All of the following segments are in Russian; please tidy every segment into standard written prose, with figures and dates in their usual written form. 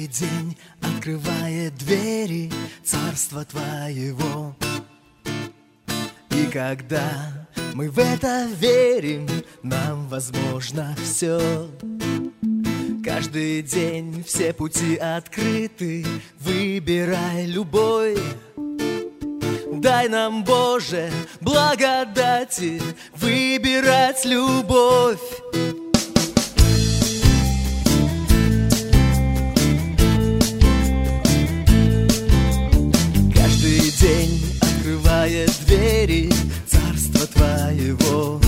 Каждый день открывает двери царства Твоего. И когда мы в это верим, нам возможно все. Каждый день все пути открыты, выбирай любой. Дай нам, Боже, благодати выбирать любовь. Каждый день открывает двери царства Твоего.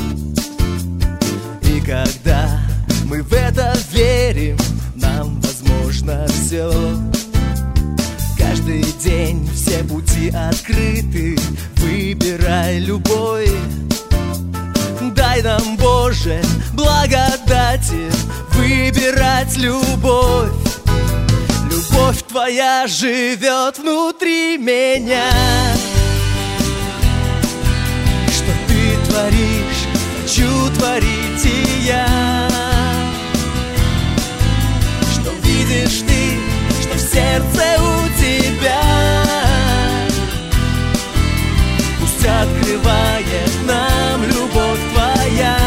И когда мы в это верим, нам возможно все. Каждый день все пути открыты, выбирай любой. Дай нам, Боже, благодати выбирать любовь. Любовь Твоя живет внутри меня. Что Ты творишь, хочу творить и я. Что видишь Ты, что в сердце у Тебя. Пусть открывает нам любовь Твоя.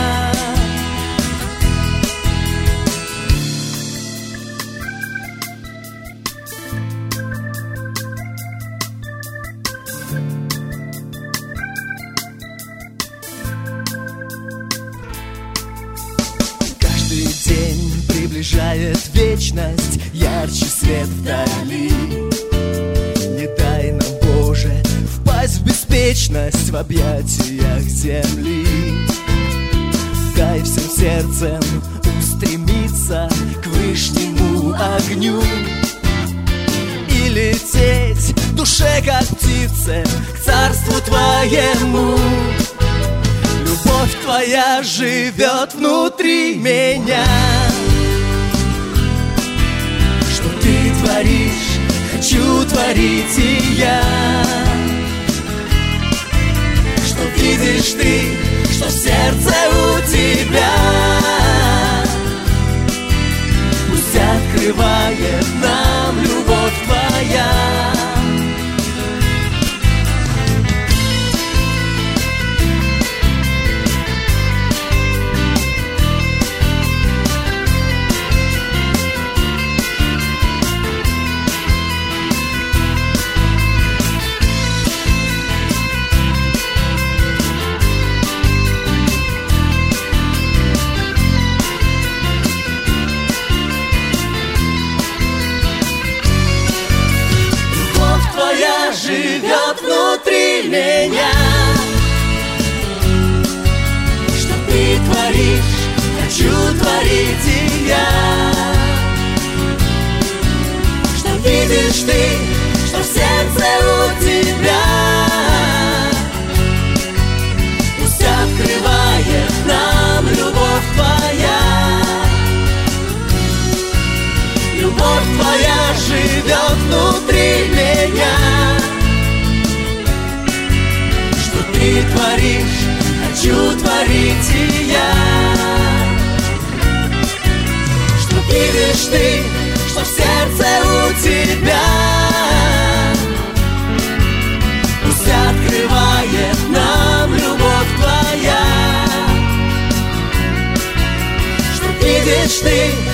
Каждый день приближает вечность, ярче свет вдали. Не дай нам, Боже, впасть в беспечность в объятиях земли. Дай всем сердцем устремиться к вышнему огню и лететь в душе, как птице, к царству Твоему. Любовь Твоя живет внутри меня. Что Ты творишь, хочу творить и я. Что видишь Ты, что в сердце у Тебя. Пусть открывает нам любовь Твоя. Живет внутри меня. Что Ты творишь, хочу творить и я. Что видишь Ты, что в сердце у Тебя. Пусть открывает нам любовь Твоя. Любовь Твоя живет внутри меня. Ты творишь, хочу творить и я. Что видишь Ты, что в сердце у Тебя. Пусть открывает нам любовь Твоя. Что видишь Ты,